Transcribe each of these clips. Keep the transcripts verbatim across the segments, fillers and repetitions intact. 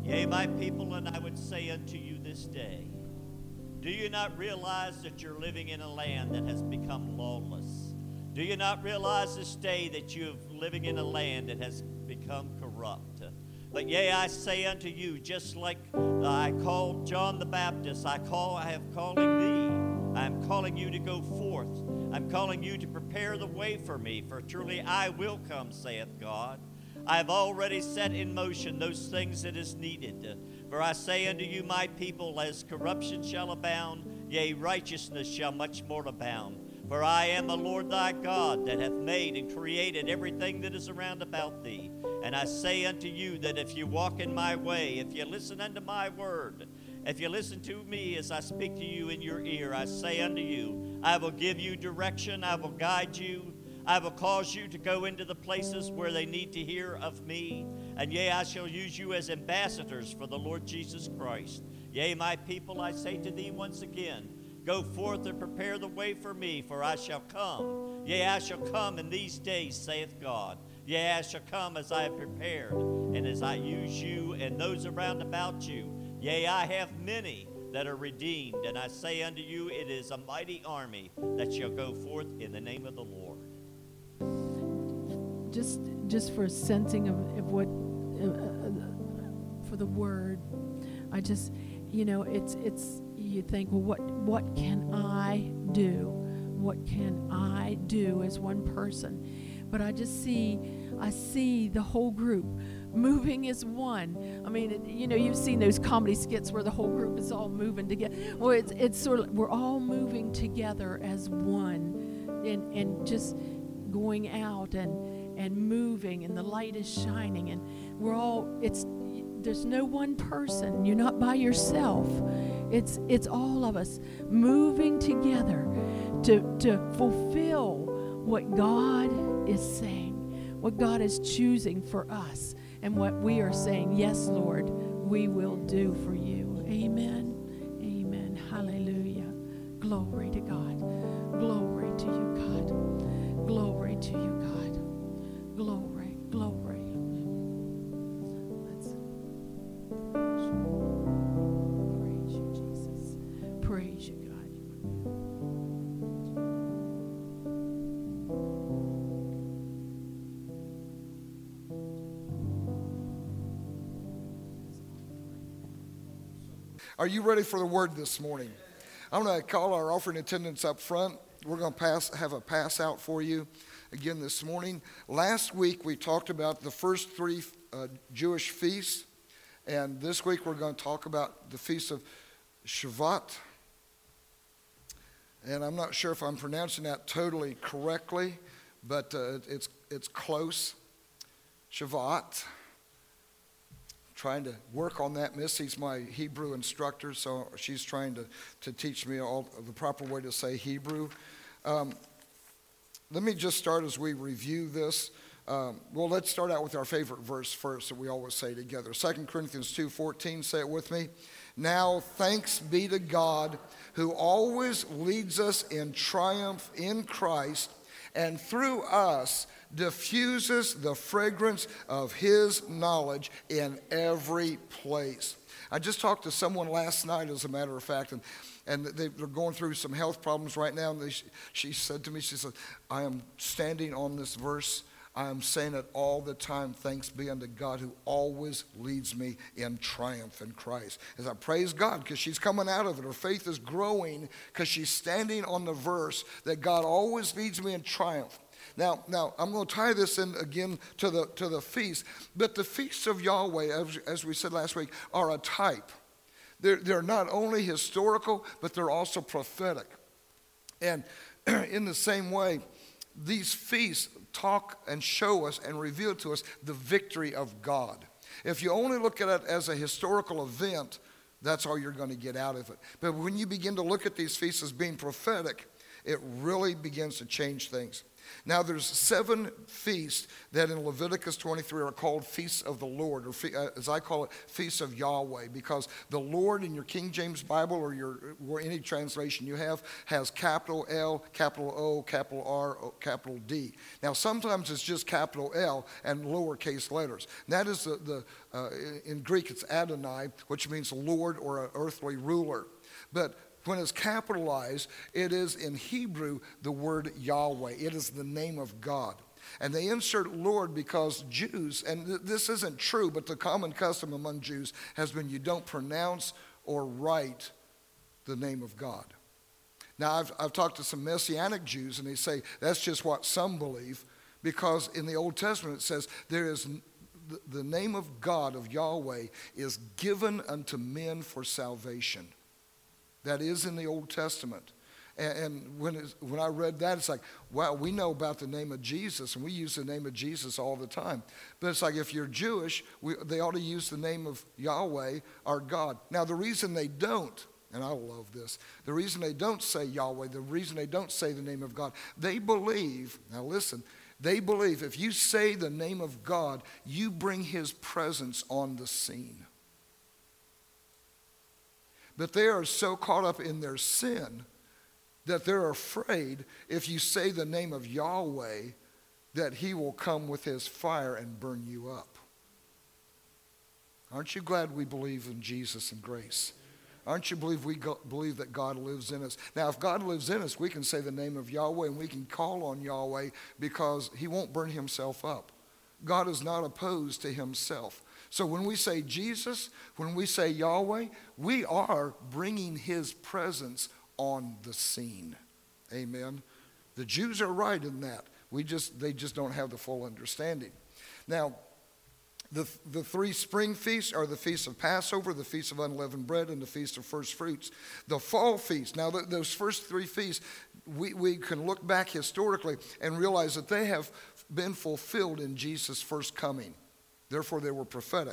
Yea, my people, and I would say unto you this day, do you not realize that you're living in a land that has become lawless? Do you not realize this day that you're living in a land that has become corrupt? But yea, I say unto you, just like I called John the Baptist, I call, I have calling thee. I am calling you to go forth. I'm calling you to prepare the way for me, for truly I will come, saith God. I have already set in motion those things that is needed. For I say unto you, my people, as corruption shall abound, yea, righteousness shall much more abound. For I am the Lord thy God, that hath made and created everything that is around about thee. And I say unto you that if you walk in my way, if you listen unto my word, if you listen to me as I speak to you in your ear, I say unto you, I will give you direction, I will guide you, I will cause you to go into the places where they need to hear of me. And yea, I shall use you as ambassadors for the Lord Jesus Christ. Yea, my people, I say to thee once again, go forth and prepare the way for me, for I shall come. Yea, I shall come in these days, saith God. Yea, I shall come as I have prepared, and as I use you and those around about you. Yea, I have many that are redeemed, and I say unto you, it is a mighty army that shall go forth in the name of the Lord. Just, just for a sensing of, of what, uh, uh, for the word, I just, you know, it's, it's. You think, well, what, what can I do? What can I do as one person? But I just see, I see the whole group moving as one. I mean, it, you know, you've seen those comedy skits where the whole group is all moving together. Well, it's, it's sort of, we're all moving together as one, and, and just going out and, and moving, and the light is shining, and we're all, it's, there's no one person. You're not by yourself. It's it's all of us moving together to, to fulfill what God is saying, what God is choosing for us, and what we are saying, yes, Lord, we will do for you. Amen. Amen. Hallelujah. Glory to God. Glory to you, God. Glory to you, God. Glory, glory. Praise you, God. Are you ready for the word this morning? I'm going to call our offering attendants up front. We're going to pass, have a pass out for you again this morning. Last week we talked about the first three uh, Jewish feasts, and this week we're going to talk about the feast of Shavuot. And I'm not sure if I'm pronouncing that totally correctly, but uh, it's it's close. Shavuot. Trying to work on that. Missy's my Hebrew instructor, so she's trying to, to teach me all the proper way to say Hebrew. Um, let me just start as we review this. Um, well, let's start out with our favorite verse first that we always say together. Second Corinthians two fourteen, say it with me. Now thanks be to God who always leads us in triumph in Christ, and through us diffuses the fragrance of his knowledge in every place. I just talked to someone last night, as a matter of fact, and, and they, they're going through some health problems right now. And they, she said to me, she said, I am standing on this verse. I am saying it all the time. Thanks be unto God who always leads me in triumph in Christ. As I praise God, because she's coming out of it. Her faith is growing because she's standing on the verse that God always leads me in triumph. Now, now I'm going to tie this in again to the to the feast. But the feasts of Yahweh, as, as we said last week, are a type. They're, they're not only historical, but they're also prophetic. And in the same way, these feasts talk and show us and reveal to us the victory of God. If you only look at it as a historical event, that's all you're going to get out of it. But when you begin to look at these feasts as being prophetic, it really begins to change things. Now there's seven feasts that in Leviticus twenty-three are called feasts of the Lord, or fe- uh, as I call it, feasts of Yahweh, because the Lord in your King James Bible or your or any translation you have has capital L, capital O, capital R, o, capital D. Now sometimes it's just capital L and lowercase letters. And that is the, the uh, in Greek it's Adonai, which means Lord or an earthly ruler. But when it's capitalized, it is in Hebrew the word Yahweh. It is the name of God. And they insert Lord because Jews, and th- this isn't true, but the common custom among Jews has been you don't pronounce or write the name of God. Now, I've, I've talked to some Messianic Jews, and they say that's just what some believe, because in the Old Testament it says there is the, the name of God, of Yahweh, is given unto men for salvation. That is in the Old Testament. And, and when, it's, when I read that, it's like, wow, we know about the name of Jesus, and we use the name of Jesus all the time. But it's like if you're Jewish, we, they ought to use the name of Yahweh, our God. Now, the reason they don't, and I love this, the reason they don't say Yahweh, the reason they don't say the name of God, they believe, now listen, they believe if you say the name of God, you bring his presence on the scene. But they are so caught up in their sin that they're afraid if you say the name of Yahweh that he will come with his fire and burn you up. Aren't you glad we believe in Jesus and grace? Aren't you believe we go, believe that God lives in us? Now, if God lives in us, we can say the name of Yahweh and we can call on Yahweh because he won't burn himself up. God is not opposed to himself. So when we say Jesus, when we say Yahweh, we are bringing his presence on the scene. Amen. The Jews are right in that. We just they just don't have the full understanding. Now, the the three spring feasts are the feast of Passover, the feast of unleavened bread, and the feast of first fruits. The fall feast. Now, th- those first three feasts, we, we can look back historically and realize that they have been fulfilled in Jesus' first coming. Therefore, they were prophetic.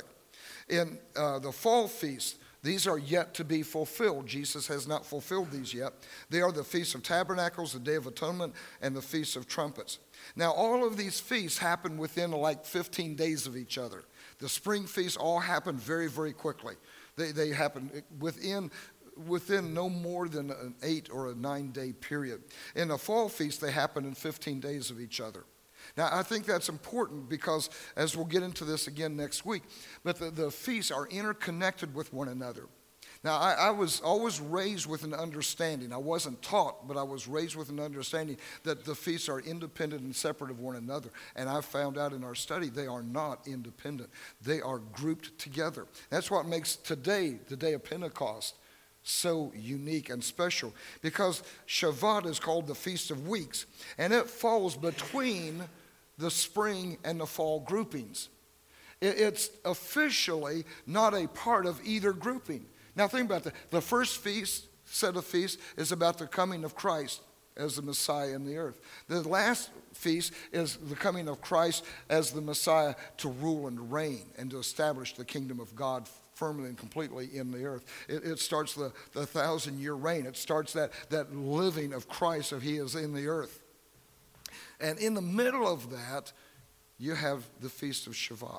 In uh, the fall feast, these are yet to be fulfilled. Jesus has not fulfilled these yet. They are the Feast of Tabernacles, the Day of Atonement, and the Feast of Trumpets. Now, all of these feasts happen within like fifteen days of each other. The spring feasts all happen very, very quickly. They, they happen within, within no more than an eight or a nine-day period. In the fall feast, they happen in fifteen days of each other. Now, I think that's important because, as we'll get into this again next week, but the, the feasts are interconnected with one another. Now, I, I was always raised with an understanding. I wasn't taught, but I was raised with an understanding that the feasts are independent and separate of one another. And I found out in our study they are not independent. They are grouped together. That's what makes today, the day of Pentecost, so unique and special, because Shavuot is called the Feast of Weeks, and it falls between the spring and the fall groupings. It's officially not a part of either grouping. Now think about that. The first feast, set of feasts, is about the coming of Christ as the Messiah in the earth. The last feast is the coming of Christ as the Messiah to rule and reign and to establish the kingdom of God firmly and completely in the earth. It, it starts the, the thousand-year reign. It starts that, that living of Christ of he is in the earth. And in the middle of that, you have the Feast of Shavuot,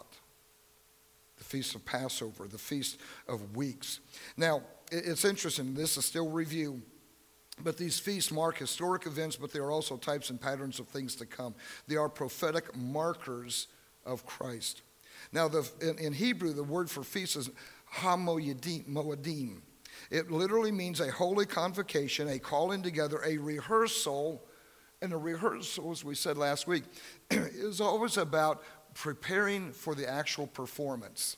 the Feast of Passover, the Feast of Weeks. Now, it, it's interesting. This is still review. But these feasts mark historic events, but they are also types and patterns of things to come. They are prophetic markers of Christ. Now, the, in, in Hebrew, the word for feast is ha-moedim. It literally means a holy convocation, a calling together, a rehearsal. And a rehearsal, as we said last week, is always about preparing for the actual performance.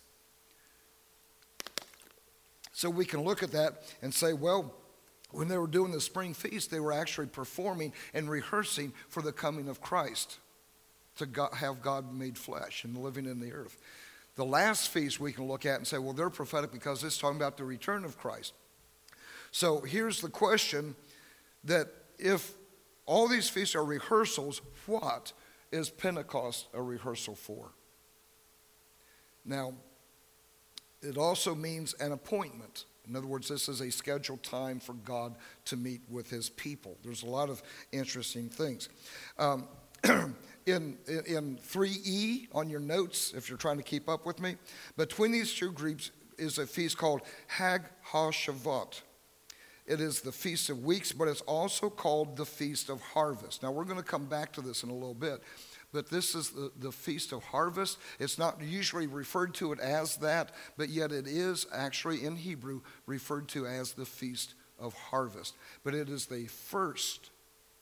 So we can look at that and say, well, when they were doing the spring feast, they were actually performing and rehearsing for the coming of Christ, to God, have God made flesh and living in the earth. The last feast we can look at and say, well, they're prophetic because it's talking about the return of Christ. So here's the question, that if all these feasts are rehearsals, what is Pentecost a rehearsal for? Now, it also means an appointment. In other words, this is a scheduled time for God to meet with his people. There's a lot of interesting things. Um, in, in three E on your notes, if you're trying to keep up with me, between these two groups is a feast called Hag HaShavuot. It is the Feast of Weeks, but it's also called the Feast of Harvest. Now, we're going to come back to this in a little bit, but this is the, the Feast of Harvest. It's not usually referred to it as that, but yet it is actually in Hebrew referred to as the Feast of Harvest. But it is the first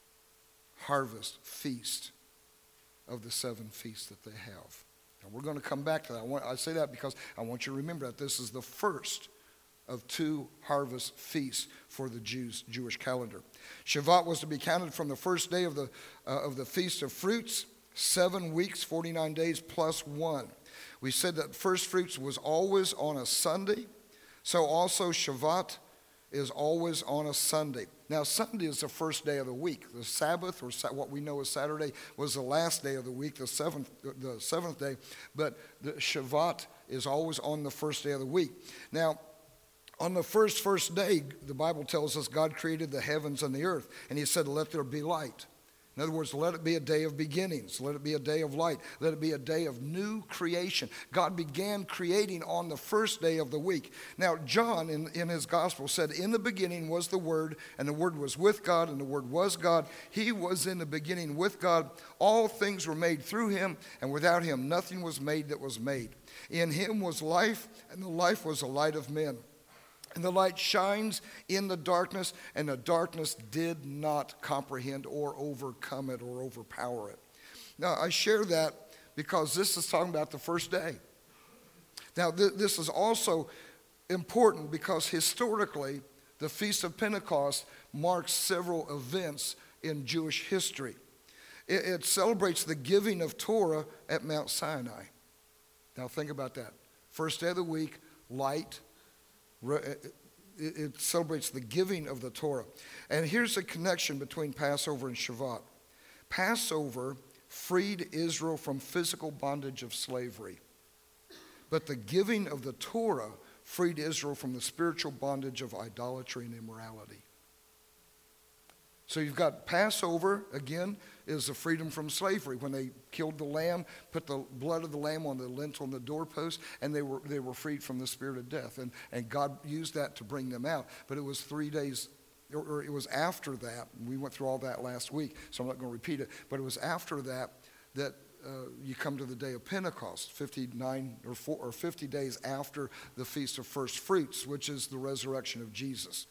harvest feast of the seven feasts that they have. Now, we're going to come back to that. I, want, I say that because I want you to remember that this is the first of two harvest feasts for the Jews, Jewish calendar. Shavuot was to be counted from the first day of the, uh, of the Feast of Fruits, seven weeks, forty-nine days plus one. We said that first fruits was always on a Sunday, so also Shavuot is always on a Sunday. Now, Sunday is the first day of the week. The Sabbath, or sa- what we know as Saturday, was the last day of the week, the seventh, the seventh day, but the Shavuot is always on the first day of the week. Now, on the first, first day, the Bible tells us God created the heavens and the earth, and he said, let there be light. In other words, let it be a day of beginnings. Let it be a day of light. Let it be a day of new creation. God began creating on the first day of the week. Now, John, in, in his gospel, said, in the beginning was the Word, and the Word was with God, and the Word was God. He was in the beginning with God. All things were made through him, and without him nothing was made that was made. In him was life, and the life was the light of men. And the light shines in the darkness, and the darkness did not comprehend or overcome it or overpower it. Now, I share that because this is talking about the first day. Now, th- this is also important because historically, the Feast of Pentecost marks several events in Jewish history. It, it celebrates the giving of Torah at Mount Sinai. Now, think about that. First day of the week, light. It celebrates the giving of the Torah. And here's the connection between Passover and Shavuot. Passover freed Israel from physical bondage of slavery. But the giving of the Torah freed Israel from the spiritual bondage of idolatry and immorality. So you've got Passover, again, is the freedom from slavery. When they killed the lamb, put the blood of the lamb on the lintel and the doorpost, and they were they were freed from the spirit of death. And, and God used that to bring them out. But it was three days, or, or it was after that, and we went through all that last week, so I'm not going to repeat it, but it was after that that uh, you come to the day of Pentecost, fifty-nine or, four, or fifty days after the Feast of First Fruits, which is the resurrection of Jesus.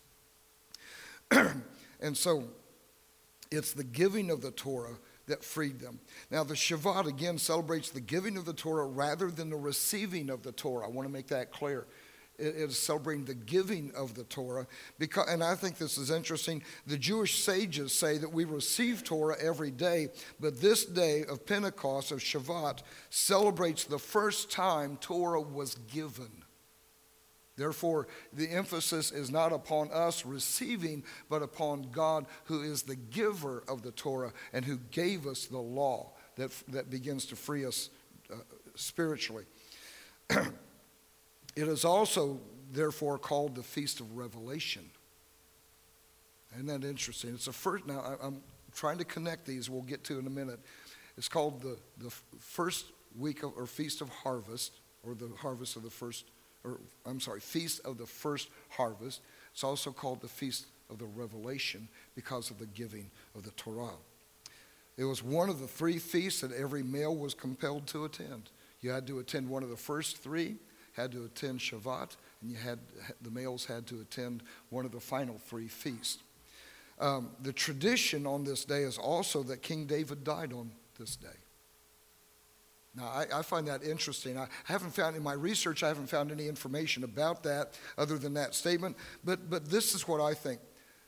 And so it's the giving of the Torah that freed them. Now, the Shavuot, again, celebrates the giving of the Torah rather than the receiving of the Torah. I want to make that clear. It is celebrating the giving of the Torah. Because, and I think this is interesting. The Jewish sages say that we receive Torah every day, but this day of Pentecost, of Shavuot, celebrates the first time Torah was given. Therefore, the emphasis is not upon us receiving, but upon God, who is the giver of the Torah and who gave us the law that, that begins to free us uh, spiritually. It is also, therefore, called the Feast of Revelation. Isn't that interesting? It's a first. Now, I, I'm trying to connect these. We'll get to in a minute. It's called the, the first week of, or Feast of Harvest, or the harvest of the first. Or, I'm sorry, Feast of the First Harvest. It's also called the Feast of the Revelation because of the giving of the Torah. It was one of the three feasts that every male was compelled to attend. You had to attend one of the first three, had to attend Shavuot, and you had the males had to attend one of the final three feasts. Um, the tradition on this day is also that King David died on this day. Now, I, I find that interesting. I haven't found, in my research, I haven't found any information about that other than that statement. But, but this is what I think.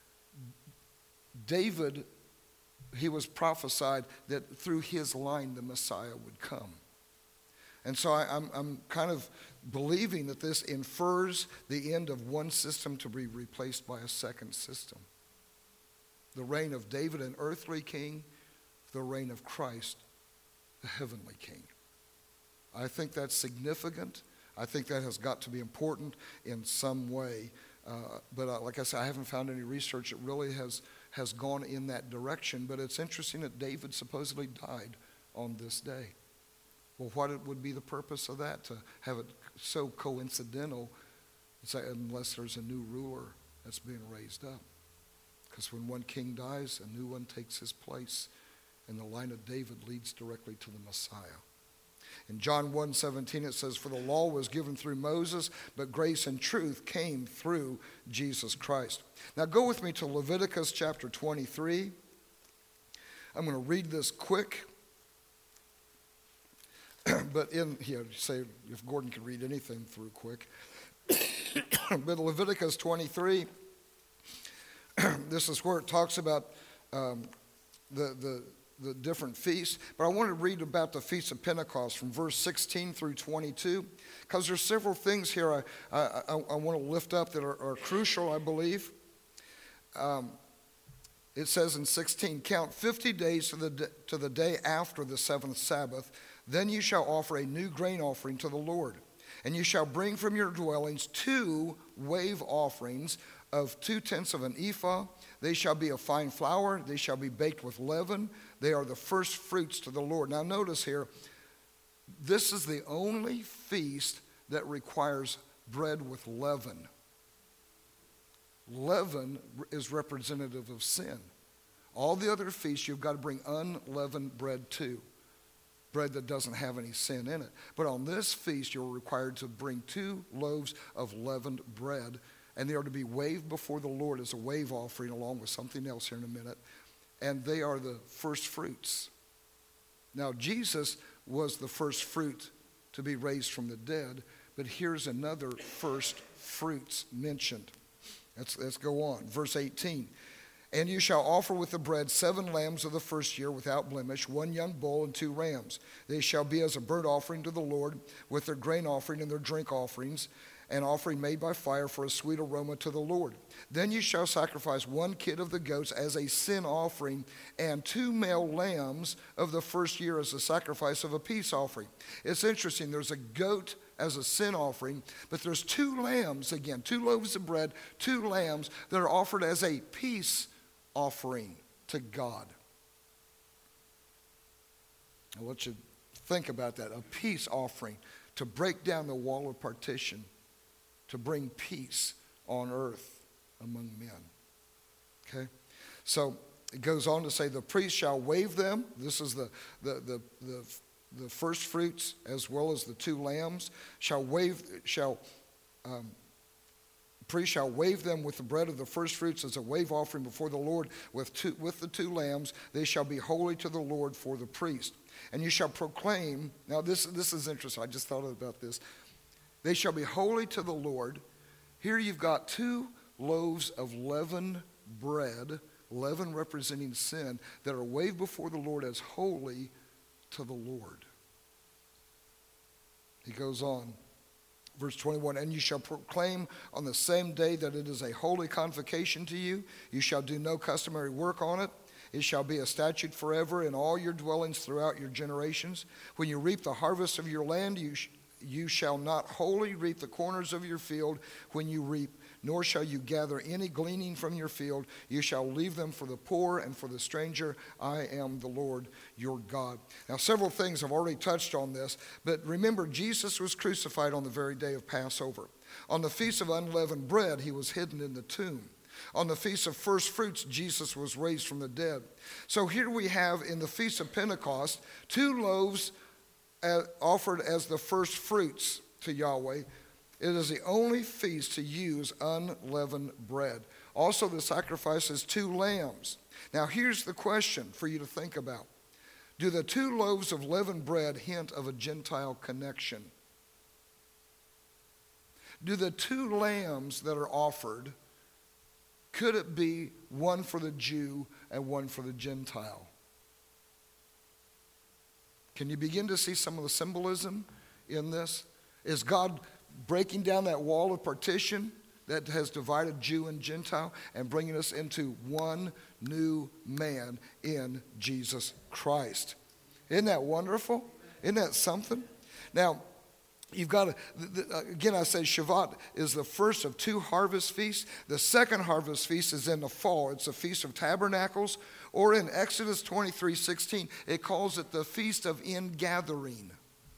David, he was prophesied that through his line the Messiah would come. And so I, I'm, I'm kind of believing that this infers the end of one system to be replaced by a second system. The reign of David, an earthly king, the reign of Christ, the heavenly king. I think that's significant. I think that has got to be important in some way. Uh, but uh, like I said, I haven't found any research that really has, has gone in that direction. But it's interesting that David supposedly died on this day. Well, what would be the purpose of that? To have it so coincidental, unless there's a new ruler that's being raised up. Because when one king dies, a new one takes his place, and the line of David leads directly to the Messiah. In John one seventeen it says, "For the law was given through Moses, but grace and truth came through Jesus Christ." Now go with me to Leviticus chapter twenty-three. I'm going to read this quick. But in here, say if Gordon could read anything through quick. But Leviticus twenty-three, this is where it talks about um, the, the, the different feasts. But I want to read about the Feast of Pentecost from verse sixteen through twenty-two, because there's several things here I, I, I, I want to lift up that are, are crucial, I believe. Um, it says in sixteen, "Count fifty days to the, to the day after the seventh Sabbath. Then you shall offer a new grain offering to the Lord. And you shall bring from your dwellings two wave offerings of two-tenths of an ephah. They shall be of fine flour. They shall be baked with leaven. They are the first fruits to the Lord." Now notice here, this is the only feast that requires bread with leaven. Leaven is representative of sin. All the other feasts you've got to bring unleavened bread to. Bread that doesn't have any sin in it. But on this feast, you're required to bring two loaves of leavened bread, and they are to be waved before the Lord as a wave offering, along with something else here in a minute. And they are the first fruits. Now, Jesus was the first fruit to be raised from the dead, but here's another first fruits mentioned. Let's, let's go on. Verse eighteen. "And you shall offer with the bread seven lambs of the first year without blemish, one young bull and two rams. They shall be as a burnt offering to the Lord, with their grain offering and their drink offerings, an offering made by fire for a sweet aroma to the Lord. Then you shall sacrifice one kid of the goats as a sin offering, and two male lambs of the first year as a sacrifice of a peace offering." It's interesting, there's a goat as a sin offering, but there's two lambs, again, two loaves of bread, two lambs that are offered as a peace offering to God. I want you to think about that, a peace offering, to break down the wall of partition, to bring peace on earth among men. Okay? So it goes on to say, "The priest shall wave them." This is the, the, the, the, the first fruits, as well as the two lambs, shall wave, shall, um, priest shall wave them with the bread of the first fruits as a wave offering before the Lord with, two, with the two lambs. They shall be holy to the Lord for the priest. And you shall proclaim, now this, this is interesting, I just thought about this. They shall be holy to the Lord. Here you've got two loaves of leavened bread, leaven representing sin, that are waved before the Lord as holy to the Lord. He goes on. Verse twenty-one, "And you shall proclaim on the same day that it is a holy convocation to you. You shall do no customary work on it. It shall be a statute forever in all your dwellings throughout your generations. When you reap the harvest of your land, you, sh- you shall not wholly reap the corners of your field when you reap, nor shall you gather any gleaning from your field. You shall leave them for the poor and for the stranger. I am the Lord your God." Now, several things I've already touched on this, but remember, Jesus was crucified on the very day of Passover. On the Feast of Unleavened Bread, he was hidden in the tomb. On the Feast of First Fruits, Jesus was raised from the dead. So here we have in the Feast of Pentecost, two loaves uh, offered as the first fruits to Yahweh. It is the only feast to use unleavened bread. Also, the sacrifice is two lambs. Now, here's the question for you to think about. Do the two loaves of leavened bread hint of a Gentile connection? Do the two lambs that are offered, could it be one for the Jew and one for the Gentile? Can you begin to see some of the symbolism in this? Is God breaking down that wall of partition that has divided Jew and Gentile and bringing us into one new man in Jesus Christ? Isn't that wonderful? Isn't that something? Now, You've got to, again, I say Shavuot is the first of two harvest feasts. The second harvest feast is in the fall. It's a Feast of Tabernacles, or in Exodus twenty-three sixteen, it calls it the Feast of Ingathering.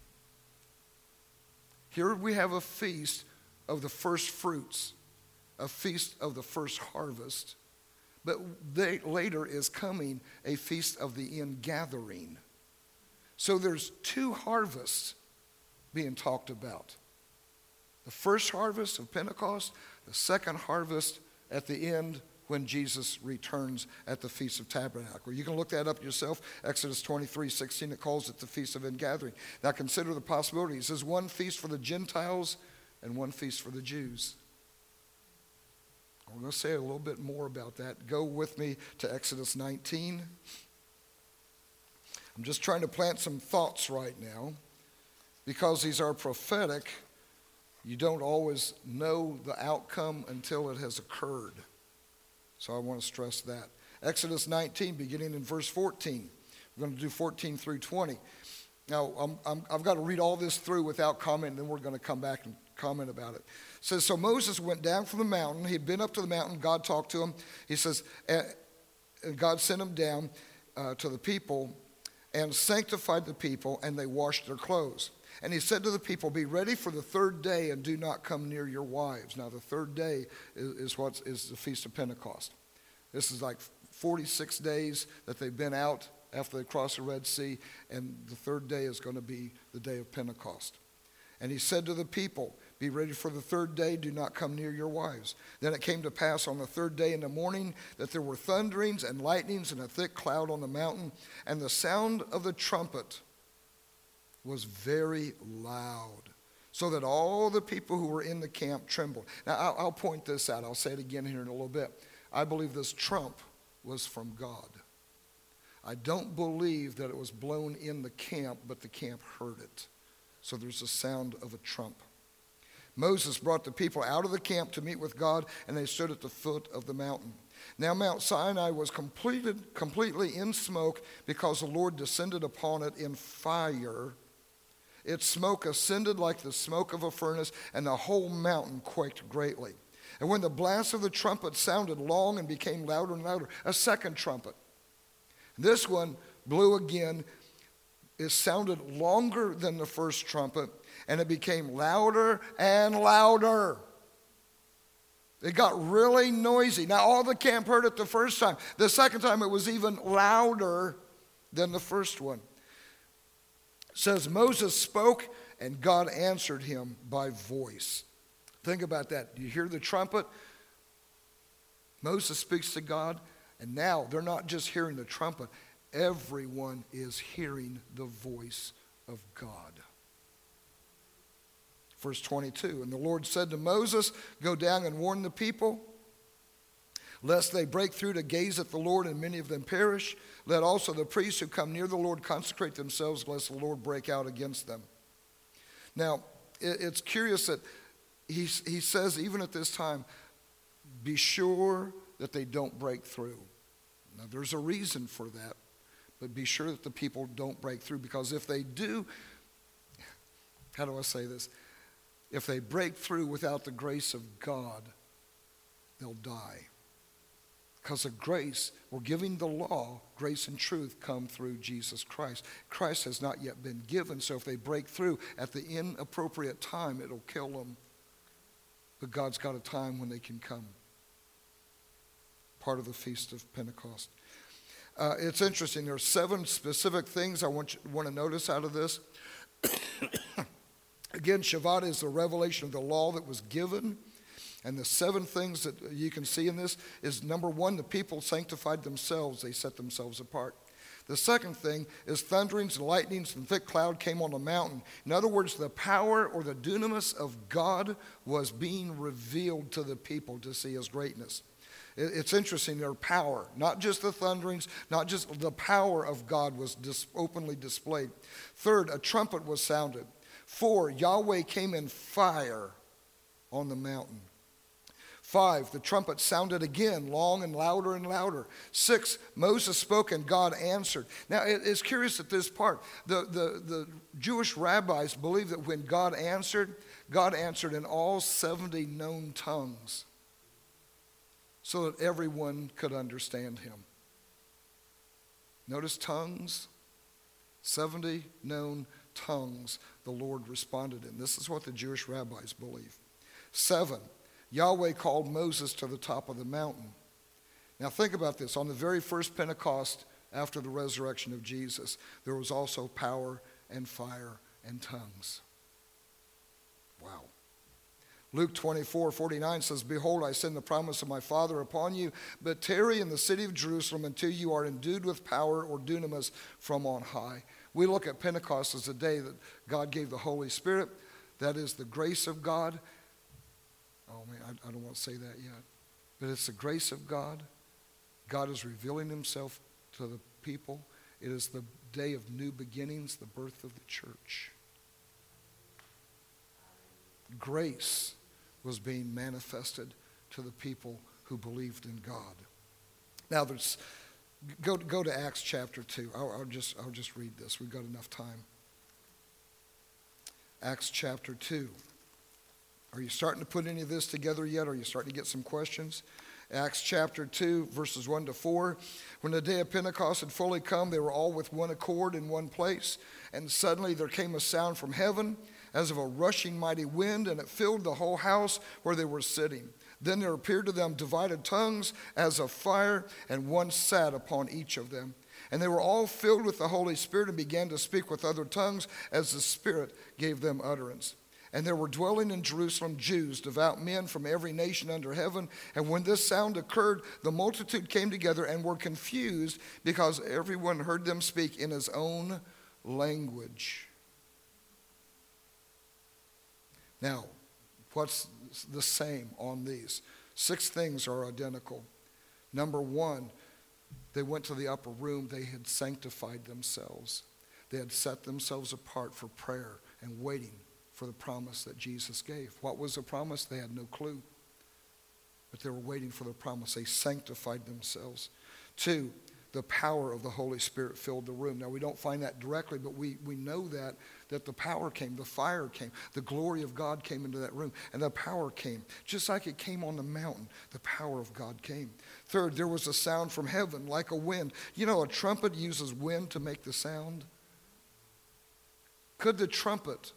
Here we have a feast of the first fruits, a feast of the first harvest. But they, later is coming a Feast of the Ingathering. So there's two harvests being talked about. The first harvest of Pentecost, the second harvest at the end when Jesus returns at the Feast of Tabernacle. You can look that up yourself. Exodus twenty-three sixteen, it calls it the Feast of Ingathering. Now consider the possibility. It says one feast for the Gentiles and one feast for the Jews. I'm going to say a little bit more about that. Go with me to Exodus nineteen. I'm just trying to plant some thoughts right now. Because these are prophetic, you don't always know the outcome until it has occurred. So I want to stress that. Exodus nineteen, beginning in verse fourteen. We're going to do fourteen through twenty. Now, I'm, I'm, I've got to read all this through without comment, and then we're going to come back and comment about it. It says, so Moses went down from the mountain. He'd been up to the mountain. God talked to him. He says, and God sent him down uh, to the people and sanctified the people, and they washed their clothes. And he said to the people, be ready for the third day and do not come near your wives. Now, the third day is, is what is the Feast of Pentecost. This is like forty-six days that they've been out after they crossed the Red Sea, and the third day is going to be the day of Pentecost. And he said to the people, be ready for the third day, do not come near your wives. Then it came to pass on the third day in the morning that there were thunderings and lightnings and a thick cloud on the mountain, and the sound of the trumpet was very loud, so that all the people who were in the camp trembled. Now, I'll, I'll point this out. I'll say it again here in a little bit. I believe this trump was from God. I don't believe that it was blown in the camp, but the camp heard it. So there's a sound of a trump. Moses brought the people out of the camp to meet with God, and they stood at the foot of the mountain. Now Mount Sinai was completed, completely in smoke, because the Lord descended upon it in fire. Its smoke ascended like the smoke of a furnace, and the whole mountain quaked greatly. And when the blast of the trumpet sounded long and became louder and louder, a second trumpet. This one blew again. It sounded longer than the first trumpet, and it became louder and louder. It got really noisy. Now, all the camp heard it the first time. The second time, it was even louder than the first one. It says, Moses spoke, and God answered him by voice. Think about that. You hear the trumpet? Moses speaks to God, and now they're not just hearing the trumpet. Everyone is hearing the voice of God. Verse twenty-two, and the Lord said to Moses, go down and warn the people, lest they break through to gaze at the Lord and many of them perish. Let also the priests who come near the Lord consecrate themselves, lest the Lord break out against them. Now, it's curious that he, he says, even at this time, be sure that they don't break through. Now, there's a reason for that, but be sure that the people don't break through, because if they do, how do I say this? If they break through without the grace of God, they'll die. Because of grace, we're giving the law, grace and truth come through Jesus Christ. Christ has not yet been given, so if they break through at the inappropriate time, it'll kill them. But God's got a time when they can come. Part of the Feast of Pentecost. Uh, it's interesting. There are seven specific things I want you want to notice out of this. Again, Shavuot is the revelation of the law that was given. And the seven things that you can see in this is, number one, the people sanctified themselves. They set themselves apart. The second thing is thunderings and lightnings and thick cloud came on the mountain. In other words, the power or the dunamis of God was being revealed to the people to see his greatness. It's interesting, their power, not just the thunderings, not just the power of God was dis- openly displayed. Third, a trumpet was sounded. Four, Yahweh came in fire on the mountain. Five, the trumpet sounded again, long and louder and louder. Six, Moses spoke and God answered. Now, it's curious at this part. The, the, the Jewish rabbis believe that when God answered, God answered in all seventy known tongues so that everyone could understand him. Notice tongues, seventy known tongues the Lord responded in. This is what the Jewish rabbis believe. Seven, Yahweh called Moses to the top of the mountain. Now think about this. On the very first Pentecost after the resurrection of Jesus, there was also power and fire and tongues. Wow. Luke twenty-four forty-nine says, Behold, I send the promise of my Father upon you, but tarry in the city of Jerusalem until you are endued with power or dunamis from on high. We look at Pentecost as the day that God gave the Holy Spirit. That is the grace of God. Oh, man, I, I don't want to say that yet. But it's the grace of God. God is revealing himself to the people. It is the day of new beginnings, the birth of the church. Grace was being manifested to the people who believed in God. Now, there's, go, go to Acts chapter two. I'll, I'll, just, I'll just read this. We've got enough time. Acts chapter two. Are you starting to put any of this together yet? Are you starting to get some questions? Acts chapter two, verses one to four. When the day of Pentecost had fully come, they were all with one accord in one place. And suddenly there came a sound from heaven as of a rushing mighty wind, and it filled the whole house where they were sitting. Then there appeared to them divided tongues as of fire, and one sat upon each of them. And they were all filled with the Holy Spirit and began to speak with other tongues as the Spirit gave them utterance. And there were dwelling in Jerusalem Jews, devout men from every nation under heaven. And when this sound occurred, the multitude came together and were confused because everyone heard them speak in his own language. Now, what's the same on these? Six things are identical. Number one, they went to the upper room. They had sanctified themselves. They had set themselves apart for prayer and waiting for the promise that Jesus gave. What was the promise? They had no clue. But they were waiting for the promise. They sanctified themselves. Two, the power of the Holy Spirit filled the room. Now, we don't find that directly, but we, we know that, that the power came, the fire came, the glory of God came into that room, and the power came. Just like it came on the mountain, the power of God came. Third, there was a sound from heaven like a wind. You know, a trumpet uses wind to make the sound. Could the trumpet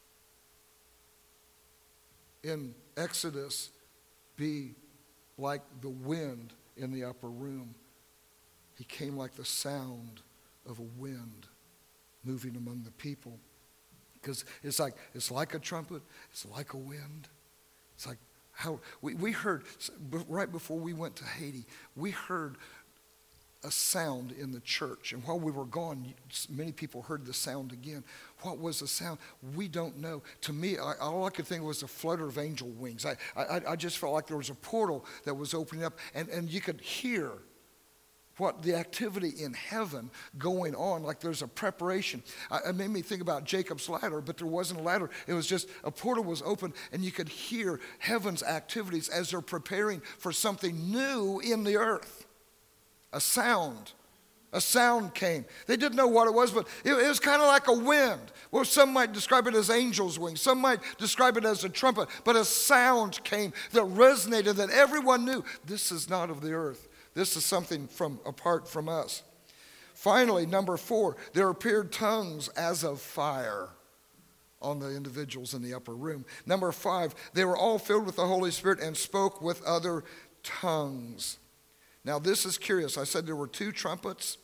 in Exodus be like the wind in the upper room? He came like the sound of a wind moving among the people. Because it's like it's like a trumpet, it's like a wind. It's like how we, we heard right before we went to Haiti, we heard a sound in the church. And while we were gone, many people heard the sound again. What was the sound? We don't know. To me, I, all I could think was a flutter of angel wings. I, I, I just felt like there was a portal that was opening up, and, and you could hear what the activity in heaven going on, like there's a preparation. I, it made me think about Jacob's ladder, but there wasn't a ladder. It was just a portal was open, and you could hear heaven's activities as they're preparing for something new in the earth. A sound. A sound came. They didn't know what it was, but it, it was kind of like a wind. Well, some might describe it as angel's wings. Some might describe it as a trumpet. But a sound came that resonated, that everyone knew this is not of the earth. This is something from apart from us. Finally, number four, there appeared tongues as of fire on the individuals in the upper room. Number five, they were all filled with the Holy Spirit and spoke with other tongues. Now, this is curious. I said there were two trumpets.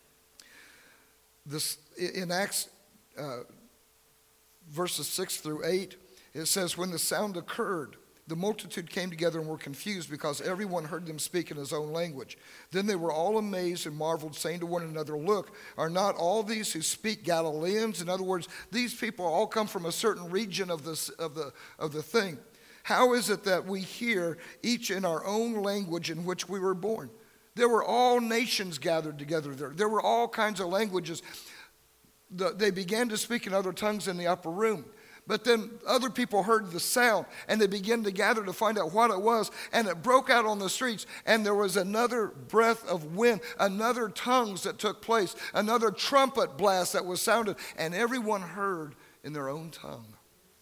This, in Acts uh, verses six through eight, it says, when the sound occurred, the multitude came together and were confused because everyone heard them speak in his own language. Then they were all amazed and marveled, saying to one another, look, are not all these who speak Galileans? In other words, these people all come from a certain region of, this, of, the, of the thing. How is it that we hear each in our own language in which we were born? There were all nations gathered together there. There were all kinds of languages. The, they began to speak in other tongues in the upper room. But then other people heard the sound, and they began to gather to find out what it was. And it broke out on the streets, and there was another breath of wind, another tongues that took place, another trumpet blast that was sounded, and everyone heard in their own tongue.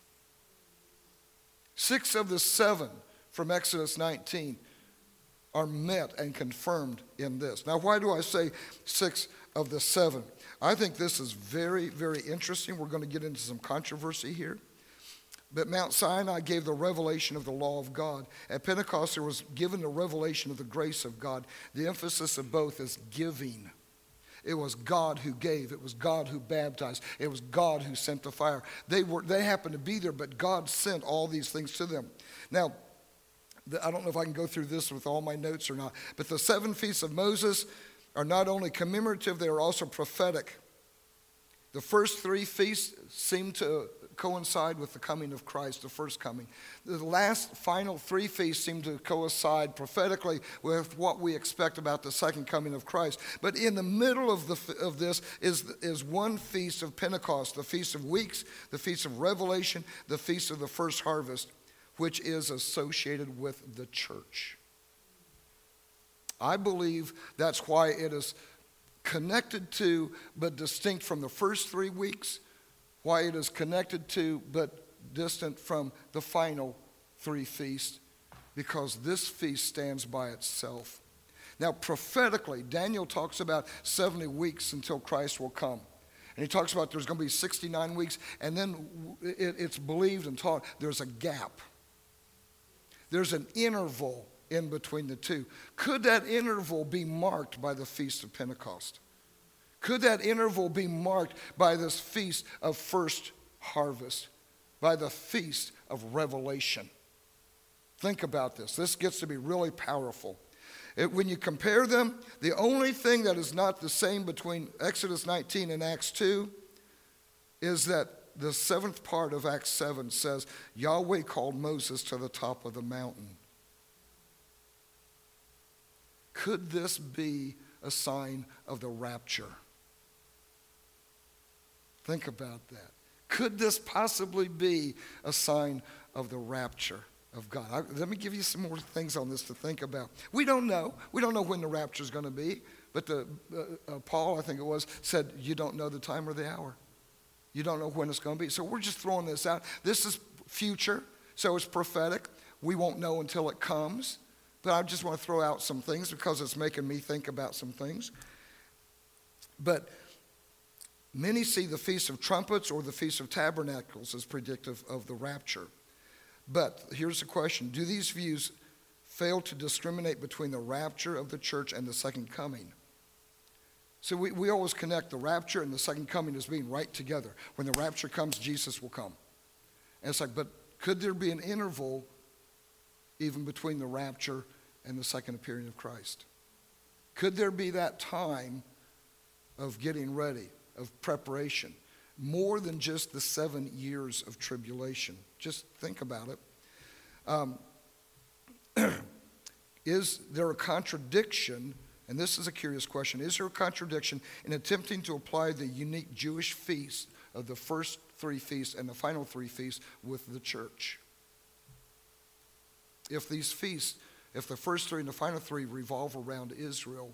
Six of the seven from Exodus nineteen are met and confirmed in this. Now, why do I say six of the seven? I think this is very, very interesting. We're going to get into some controversy here. But Mount Sinai gave the revelation of the law of God. At Pentecost, there was given the revelation of the grace of God. The emphasis of both is giving. It was God who gave. It was God who baptized. It was God who sent the fire. They were they happened to be there, but God sent all these things to them. Now, I don't know if I can go through this with all my notes or not, but the seven feasts of Moses are not only commemorative, they are also prophetic. The first three feasts seem to coincide with the coming of Christ, the first coming. The last final three feasts seem to coincide prophetically with what we expect about the second coming of Christ. But in the middle of the of this is, is one feast of Pentecost, the Feast of Weeks, the Feast of Revelation, the Feast of the First Harvest, which is associated with the church. I believe that's why it is connected to but distinct from the first three weeks, why it is connected to but distant from the final three feasts, because this feast stands by itself. Now, prophetically, Daniel talks about seventy weeks until Christ will come. And he talks about there's going to be sixty-nine weeks, and then it, it's believed and taught there's a gap. There's an interval in between the two. Could that interval be marked by the Feast of Pentecost? Could that interval be marked by this Feast of First Harvest, by the Feast of Revelation? Think about this. This gets to be really powerful. It, when you compare them, the only thing that is not the same between Exodus nineteen and Acts two is that the seventh part of Acts seven says, Yahweh called Moses to the top of the mountain. Could this be a sign of the rapture? Think about that. Could this possibly be a sign of the rapture of God? I, let me give you some more things on this to think about. We don't know. We don't know when the rapture is going to be. But the, uh, uh, Paul, I think it was, said, you don't know the time or the hour. You don't know when it's going to be. So we're just throwing this out. This is future, so it's prophetic. We won't know until it comes. But I just want to throw out some things because it's making me think about some things. But many see the Feast of Trumpets or the Feast of Tabernacles as predictive of the rapture. But here's the question. Do these views fail to discriminate between the rapture of the church and the second coming? So we, we always connect the rapture and the second coming as being right together. When the rapture comes, Jesus will come. And it's like, but could there be an interval even between the rapture and the second appearing of Christ? Could there be that time of getting ready, of preparation, more than just the seven years of tribulation? Just think about it. Um, is there a contradiction, and this is a curious question, is there a contradiction in attempting to apply the unique Jewish feast of the first three feasts and the final three feasts with the church? If these feasts, if the first three and the final three revolve around Israel,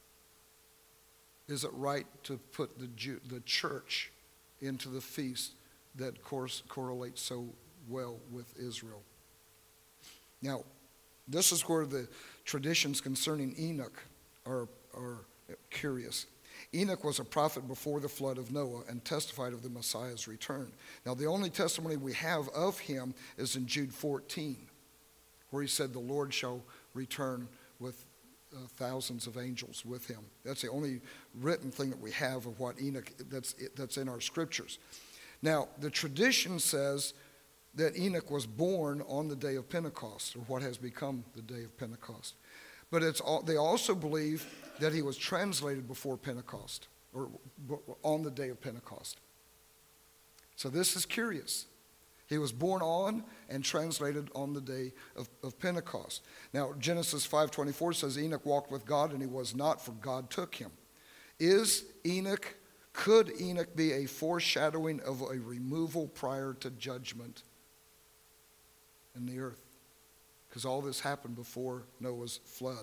is it right to put the Jew, the church into the feast that course correlates so well with Israel? Now, this is where the traditions concerning Enoch are, are curious. Enoch was a prophet before the flood of Noah and testified of the Messiah's return. Now, the only testimony we have of him is in Jude fourteen, where he said, the Lord shall return with uh, thousands of angels with him. That's the only written thing that we have of what Enoch, that's, that's in our scriptures. Now, the tradition says that Enoch was born on the day of Pentecost, or what has become the day of Pentecost. But it's all, they also believe that he was translated before Pentecost, or on the day of Pentecost. So this is curious. He was born on and translated on the day of, of Pentecost. Now, Genesis five twenty-four says Enoch walked with God and he was not, for God took him. Is Enoch Could Enoch be a foreshadowing of a removal prior to judgment in the earth? Because all this happened before Noah's flood.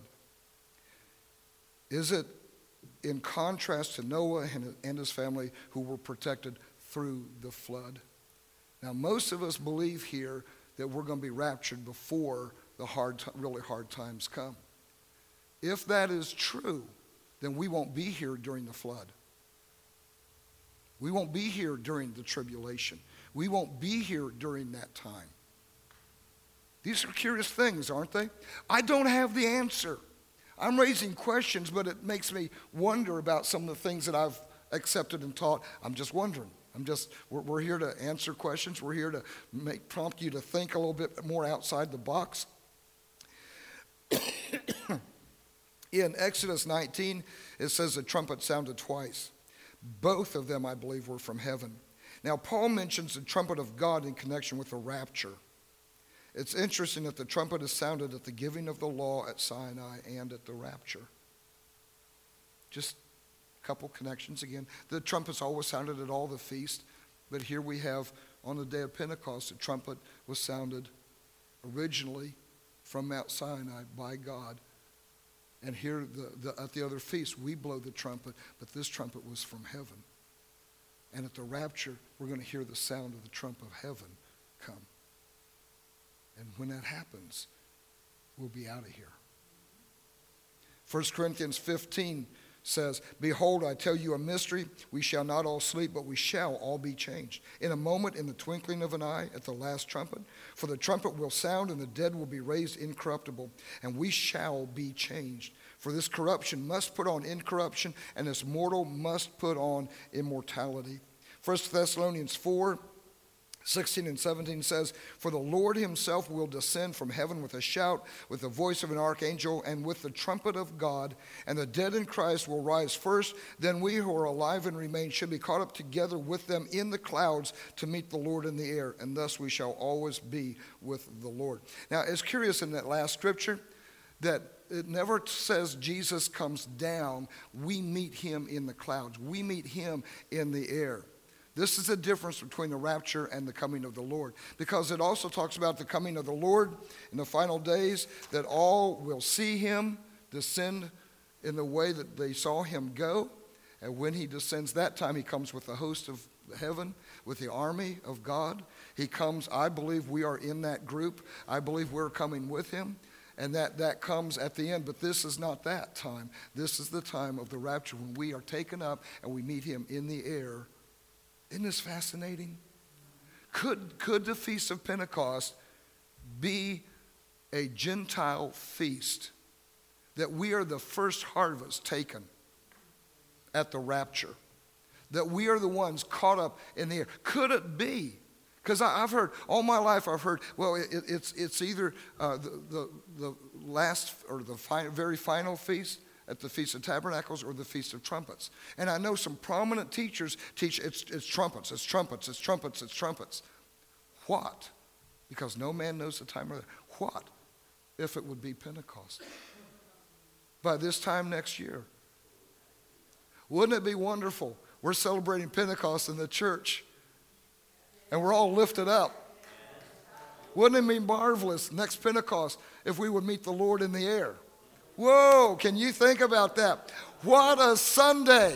Is it in contrast to Noah and his family who were protected through the flood? Now, most of us believe here that we're going to be raptured before the hard, really hard times come. If that is true, then we won't be here during the flood. We won't be here during the tribulation. We won't be here during that time. These are curious things, aren't they? I don't have the answer. I'm raising questions, but it makes me wonder about some of the things that I've accepted and taught. I'm just wondering. I'm just, we're, we're here to answer questions. We're here to make, prompt you to think a little bit more outside the box. In Exodus nineteen, it says the trumpet sounded twice. Both of them, I believe, were from heaven. Now, Paul mentions the trumpet of God in connection with the rapture. It's interesting that the trumpet is sounded at the giving of the law at Sinai and at the rapture. Just a couple connections again. The trumpet's always sounded at all the feasts, but here we have on the day of Pentecost, the trumpet was sounded originally from Mount Sinai by God. And here the, the, at the other feast, we blow the trumpet, but this trumpet was from heaven. And at the rapture, we're going to hear the sound of the trump of heaven come. And when that happens, we'll be out of here. First Corinthians fifteen says, behold, I tell you a mystery. We shall not all sleep, but we shall all be changed. In a moment, in the twinkling of an eye, at the last trumpet. For the trumpet will sound, and the dead will be raised incorruptible, and we shall be changed. For this corruption must put on incorruption, and this mortal must put on immortality. First Thessalonians four, sixteen and seventeen says, for the Lord himself will descend from heaven with a shout, with the voice of an archangel, and with the trumpet of God, and the dead in Christ will rise first. Then we who are alive and remain should be caught up together with them in the clouds to meet the Lord in the air, and thus we shall always be with the Lord. Now, it's curious in that last scripture that it never says Jesus comes down. We meet him in the clouds. We meet him in the air. This is the difference between the rapture and the coming of the Lord. Because it also talks about the coming of the Lord in the final days, that all will see him descend in the way that they saw him go. And when he descends that time, he comes with the host of heaven, with the army of God. He comes, I believe we are in that group. I believe we're coming with him. And that, that comes at the end. But this is not that time. This is the time of the rapture when we are taken up and we meet him in the air. Isn't this fascinating? Could, could the Feast of Pentecost be a Gentile feast? That we are the first harvest taken at the rapture? That we are the ones caught up in the air? Could it be? Because I've heard, all my life I've heard, well, it, it's, it's either uh, the, the, the last or the fi- very final feast, at the Feast of Tabernacles or the Feast of Trumpets. And I know some prominent teachers teach it's, it's trumpets, it's trumpets, it's trumpets, it's trumpets. What? Because no man knows the time or the, what if it would be Pentecost? By this time next year. Wouldn't it be wonderful? We're celebrating Pentecost in the church and we're all lifted up. Wouldn't it be marvelous next Pentecost if we would meet the Lord in the air? Whoa, can you think about that? What a Sunday.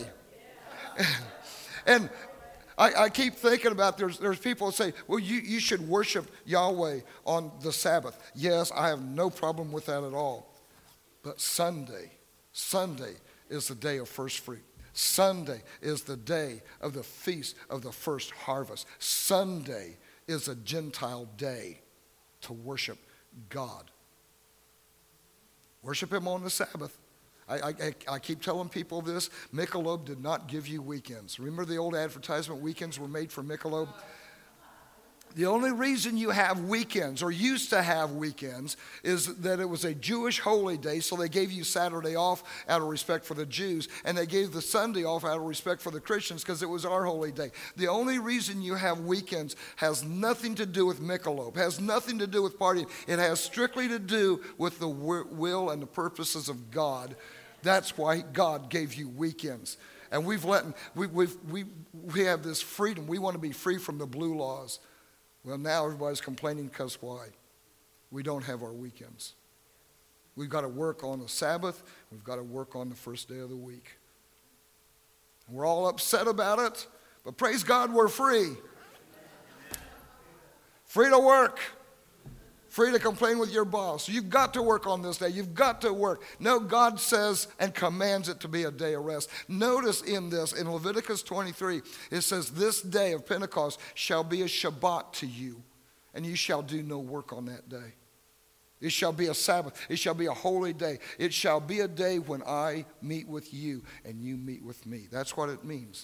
And I, I keep thinking about, there's, there's people that say, well, you, you should worship Yahweh on the Sabbath. Yes, I have no problem with that at all. But Sunday, Sunday is the day of first fruit. Sunday is the day of the feast of the first harvest. Sunday is a Gentile day to worship God. Worship him on the Sabbath. I, I, I keep telling people this. Michelob did not give you weekends. Remember the old advertisement, weekends were made for Michelob? The only reason you have weekends, or used to have weekends, is that it was a Jewish holy day, so they gave you Saturday off out of respect for the Jews, and they gave the Sunday off out of respect for the Christians because it was our holy day. The only reason you have weekends has nothing to do with Michelob, has nothing to do with partying. It has strictly to do with the will and the purposes of God. That's why God gave you weekends. And we've let, we, we've, we, we have this freedom. We want to be free from the blue laws. Well, now everybody's complaining because why? We don't have our weekends. We've got to work on the Sabbath. We've got to work on the first day of the week. And we're all upset about it, but praise God, we're free. Free to work. Free to complain with your boss. You've got to work on this day. You've got to work. No, God says and commands it to be a day of rest. Notice in this, in Leviticus twenty-three, it says, this day of Pentecost shall be a Shabbat to you, and you shall do no work on that day. It shall be a Sabbath. It shall be a holy day. It shall be a day when I meet with you and you meet with me. That's what it means.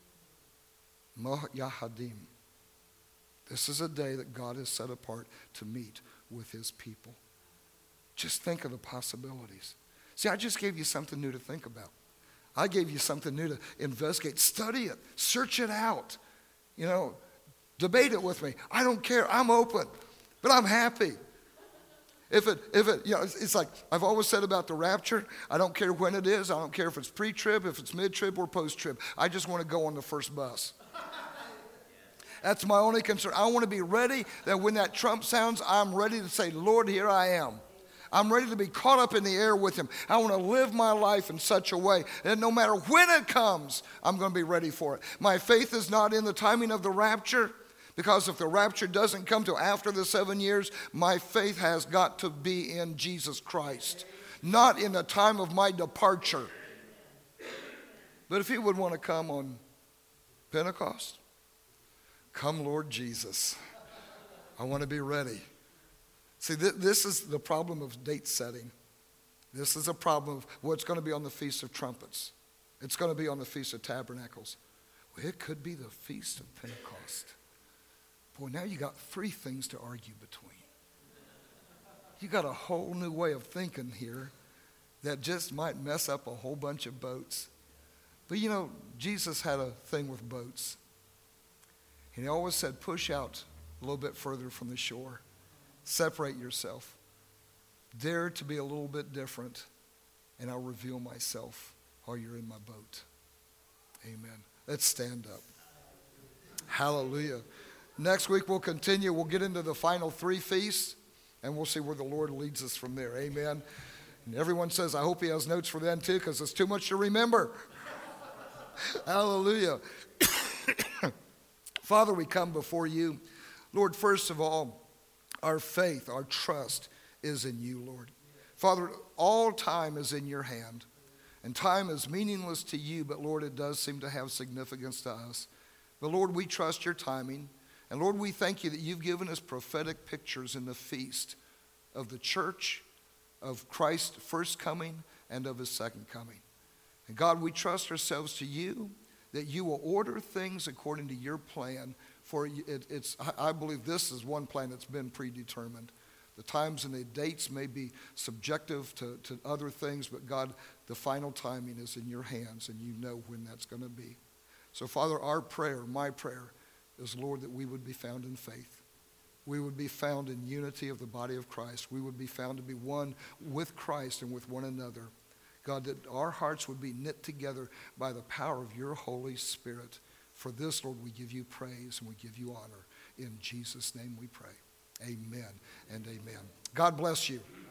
Moh Yahadim. This is a day that God has set apart to meet with his people. Just think of the possibilities. See, I just gave you something new to think about. I gave you something new to investigate. Study it. Search it out. You know, debate it with me. I don't care. I'm open. But I'm happy. If it, if it, you know, it's, it's like I've always said about the rapture, I don't care when it is. I don't care if it's pre-trib, if it's mid-trib, or post-trib. I just want to go on the first bus. That's my only concern. I want to be ready that when that trump sounds, I'm ready to say, Lord, here I am. I'm ready to be caught up in the air with him. I want to live my life in such a way that no matter when it comes, I'm going to be ready for it. My faith is not in the timing of the rapture, because if the rapture doesn't come till after the seven years, my faith has got to be in Jesus Christ, not in the time of my departure. But if he would want to come on Pentecost, come, Lord Jesus. I want to be ready. See, th- this is the problem of date setting. This is a problem of what's going to be on the Feast of Trumpets. It's going to be on the Feast of Tabernacles. Well, it could be the Feast of Pentecost. Boy, now you got three things to argue between. You got a whole new way of thinking here that just might mess up a whole bunch of boats. But you know, Jesus had a thing with boats. And he always said, push out a little bit further from the shore. Separate yourself. Dare to be a little bit different, and I'll reveal myself while you're in my boat. Amen. Let's stand up. Hallelujah. Next week we'll continue. We'll get into the final three feasts, and we'll see where the Lord leads us from there. Amen. And everyone says, I hope he has notes for them too, because it's too much to remember. Hallelujah. Father, we come before you. Lord, first of all, our faith, our trust is in you, Lord. Father, all time is in your hand. And time is meaningless to you, but Lord, it does seem to have significance to us. But Lord, we trust your timing. And Lord, we thank you that you've given us prophetic pictures in the feast of the church, of Christ's first coming, and of his second coming. And God, we trust ourselves to you, that you will order things according to your plan. For it, it's, I believe this is one plan that's been predetermined. The times and the dates may be subjective to, to other things, but God, the final timing is in your hands, and you know when that's going to be. So Father, our prayer, my prayer, is, Lord, that we would be found in faith. We would be found in unity of the body of Christ. We would be found to be one with Christ and with one another. God, that our hearts would be knit together by the power of your Holy Spirit. For this, Lord, we give you praise and we give you honor. In Jesus' name we pray. Amen and amen. God bless you.